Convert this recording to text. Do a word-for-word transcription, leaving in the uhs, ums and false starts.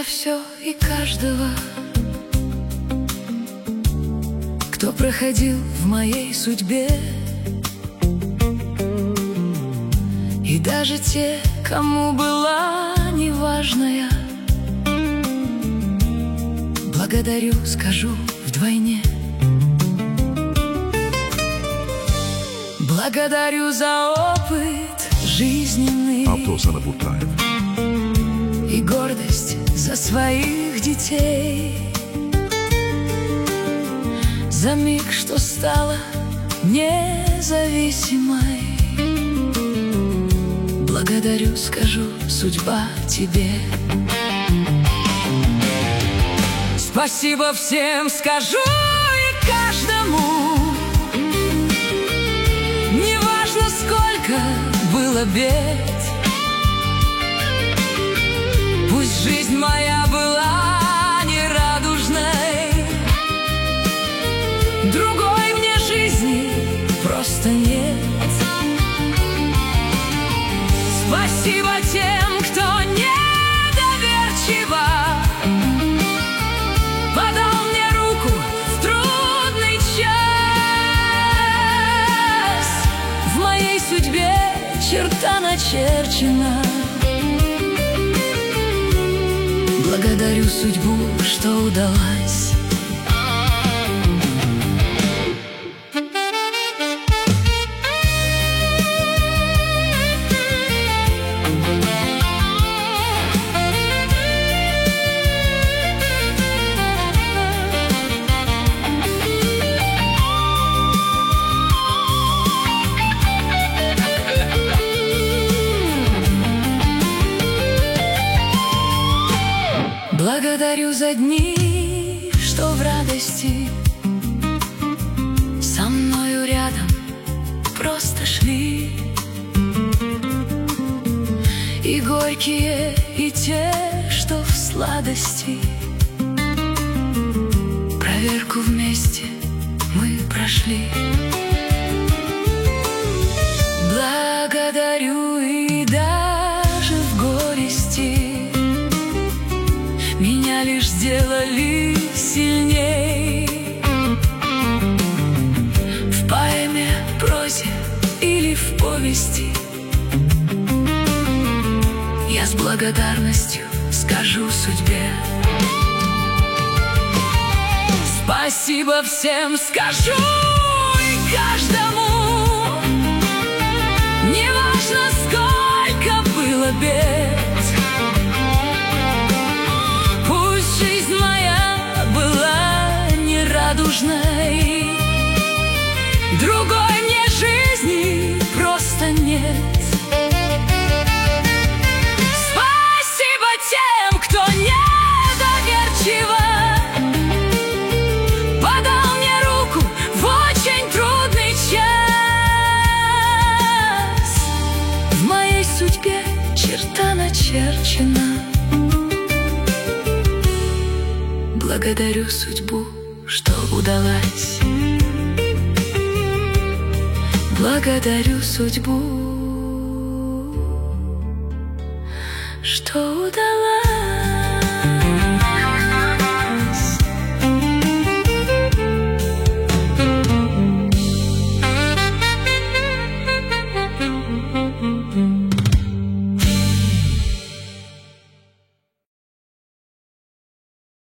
за все и каждого, кто проходил в моей судьбе. И даже те, кому была неважная, благодарю, скажу вдвойне. Благодарю за опыт жизненный и гордость за своих детей, за миг, что стала независимой. Благодарю, скажу, судьба, тебе. Спасибо всем, скажу и каждому, неважно, сколько было бед. Пусть жизнь моя была нерадужной, другой мне жизни просто нет. Спасибо тем, кто недоверчиво подал мне руку в трудный час. В моей судьбе черта начерчена. Благодарю судьбу, что удалась. Благодарю за дни, что в радости со мною рядом просто шли, и горькие, и те, что в сладости. Проверку вместе мы прошли. Благодарю и даже в горести меня лишь сделали сильней. В поэме, прозе или в повести я с благодарностью скажу судьбе. Спасибо всем, скажу и каждому, неважно, сколько было бед. Жизнь моя была нерадужной, другой мне жизни просто нет. Спасибо тем, кто недоверчиво подал мне руку в очень трудный час. В моей судьбе черта начерчена. Благодарю судьбу, что удалась. Благодарю судьбу, что удалась.